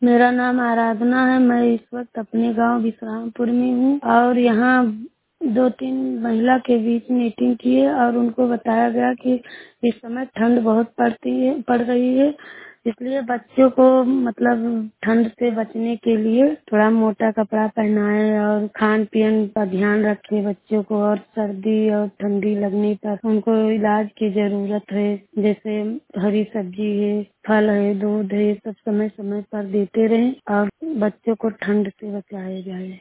मेरा नाम आराधना है। मैं इस वक्त अपने गांव विश्रामपुर में हूँ और यहाँ 2-3 महिला के बीच मीटिंग की है और उनको बताया गया कि इस समय ठंड बहुत पड़ रही है, इसलिए बच्चों को मतलब ठंड से बचने के लिए थोड़ा मोटा कपड़ा पहनाए और खान पीन का ध्यान रखे बच्चों को, और सर्दी और ठंडी लगने पर उनको इलाज की जरूरत है। जैसे हरी सब्जी है, फल है, दूध है, सब समय समय पर देते रहें और बच्चों को ठंड से बचाया जाए।